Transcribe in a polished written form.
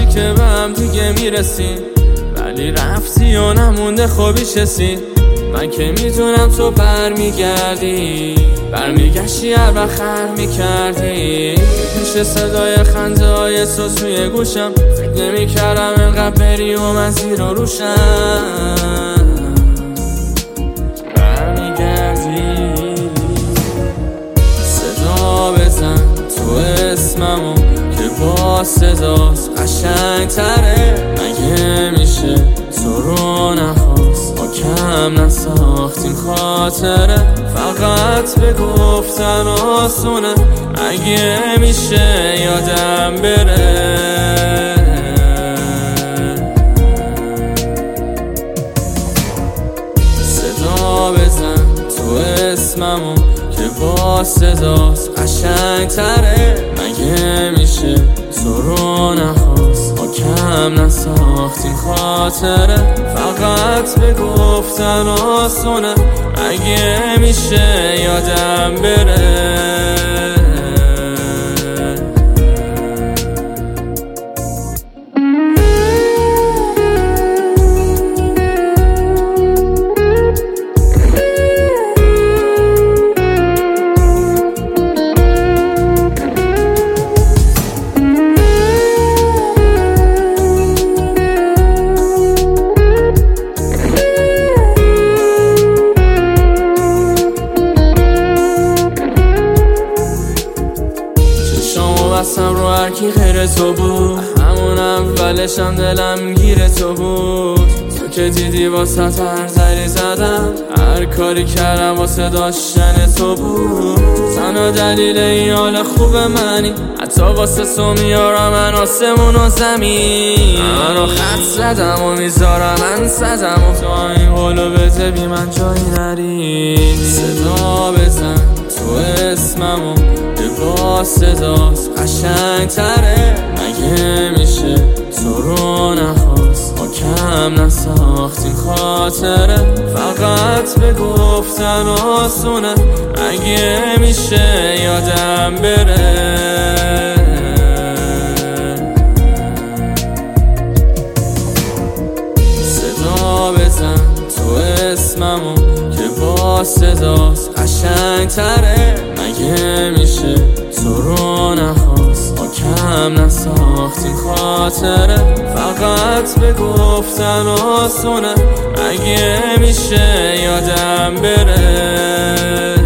داشتی که به هم دیگه میرسیم، ولی رفتی و نمونده خوبیش حسی. من که میدونم تو برمیگشتی هر وقت خر میکردی. پیش صدای خنده های تو توی گوشم، فکر نمیکردم انقدر بری و من زیر و روشم. برمیگردی صدا بزن تو اسممو که با صداست قشنگ تره. مگه میشه تو رو نخواست ما کم نساختیم خاطره. فقط به گفتن آسونه، اگه میشه یادم بره. صدا بزن تو اسممو که با صداست قشنگ تره. مگه میشه تو رو نخواست ما کم نساختیم خاطره. فقط به گفتن آسونه، اگه میشه یادم بره. بستم رو هرکی غیر تو بود، همون اولشم دلم گیر تو بود. تو که دیدی واسه هر زری زدم، هر کاری کردم واسه داشتن تو بود. تنها دلیل این حال خوب منی، حتی واسه تو میارم من آسمون و زمین. منو خط زدم و میذارم من صدم و تو این قولو بده بی من جایی نری. صدا بزن تو اسممو که با صداست قشنگ تره. مگه میشه تو رو نخواست ما کم نساختیم خاطره. فقط به گفتن آسونه، اگه میشه یادم بره. صدا بزن تو اسممو که با صداست قشنگ تره. مگه میشه تو رو نخواست ما کم نساختیم خاطره. فقط به گفتن آسونه، اگه میشه یادم بره.